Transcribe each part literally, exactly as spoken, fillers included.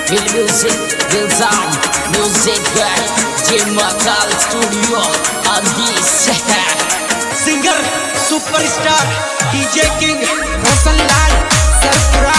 Real music, real sound, music guy, J Makal Studio, on this. Singer, superstar, D J King, Roshan Lal, Sarpura.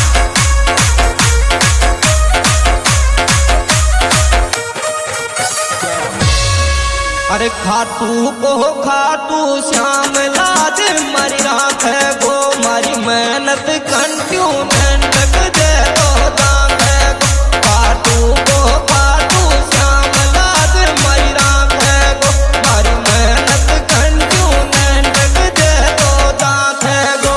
अरे खाटू को खाटू श्याम लाज मरी राख गो मारी मेहनत कंट्यूमेंट दे दो दाम गो खाटू को खाटू श्याम लाज मरी राख गो मारी मेहनत कंट्यूमेंट दे दो दाम गो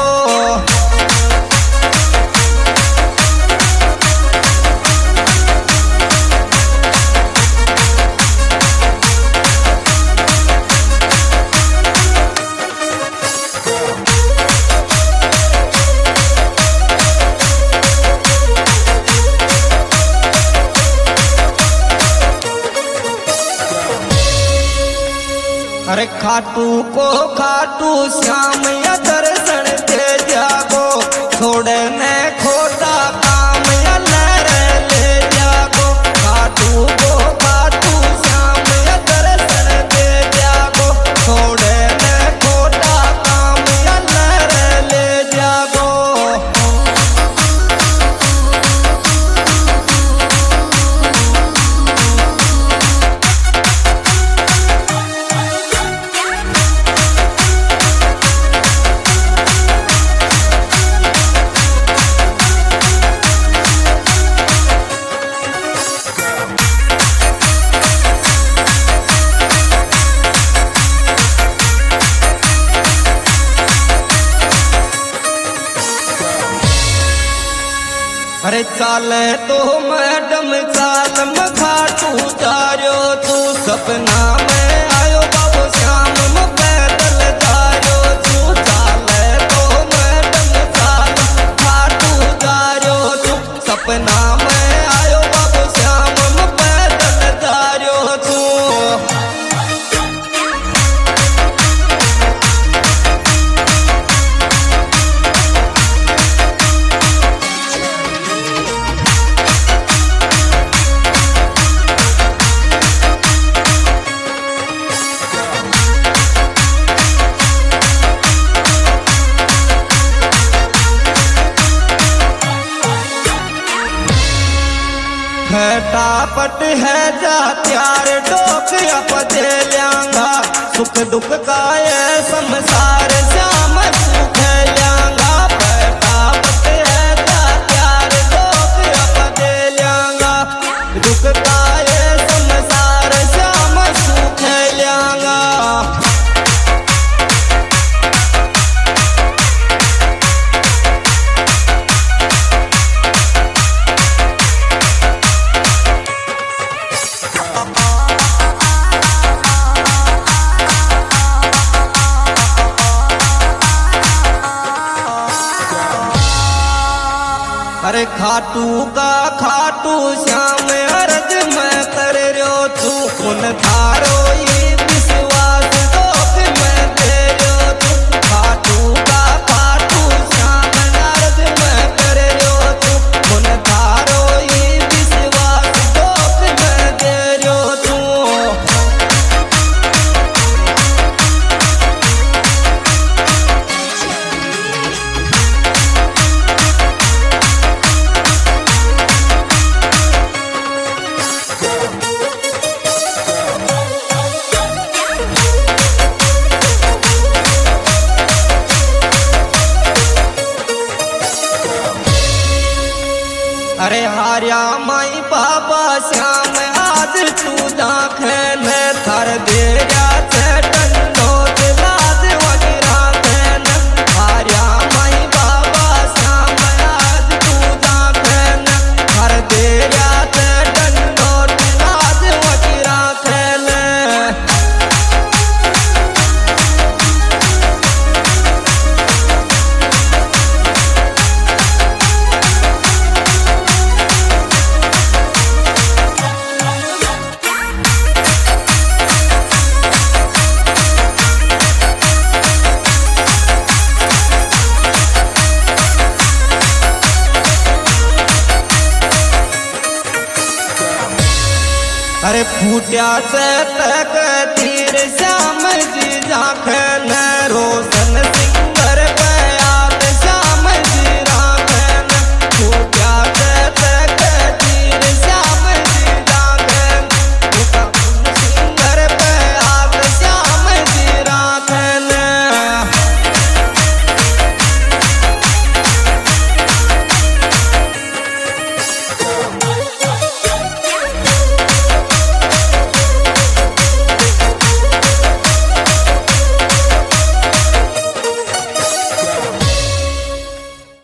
अरे खाटू को खाटू श्याम या दर्शन दे जागो छोड़े ने खोटा काम या लहरे ले जागो खाटू को खाटू श्याम या दर्शन दे जागो छोड़े ने खोटा काम या लहरे ले जागो अरे चाले तो मैडम चाल मखाटू जारियो तू सपना में आयो बाबू श्याम में पैदल जारियो तू चाले तो मैडम चाल मखाटू जारियो तू सपना में आयो बाबू श्याम में पैदल जारियो तू फटाफट है जा त्यार डोक अप दे लियांगा सुख दुख का ये संसार श्याम सुख लियांगा फटाफट है जा त्यार डोक अप दे लियांगा दुख का ये संसार श्याम सुख लियांगा अरे खाटू का खाटू श्याम अर्ज मैं कर रो तू उन थारो ये विश्वास दोख मैं दे रो तू खाटू का खाटू श्याम अर्ज मैं कर रो तू उन थारो ये विश्वास दोख मैं दे रो तू अरे हार्या माई बाबा श्याम आज तू दाखन थर दे लाद वगैरह हार्या माई बाबा श्याम आज तू दाखन थर दे लाद वगैरह अरे फूटिया से तक तीर श्याम जी झांखे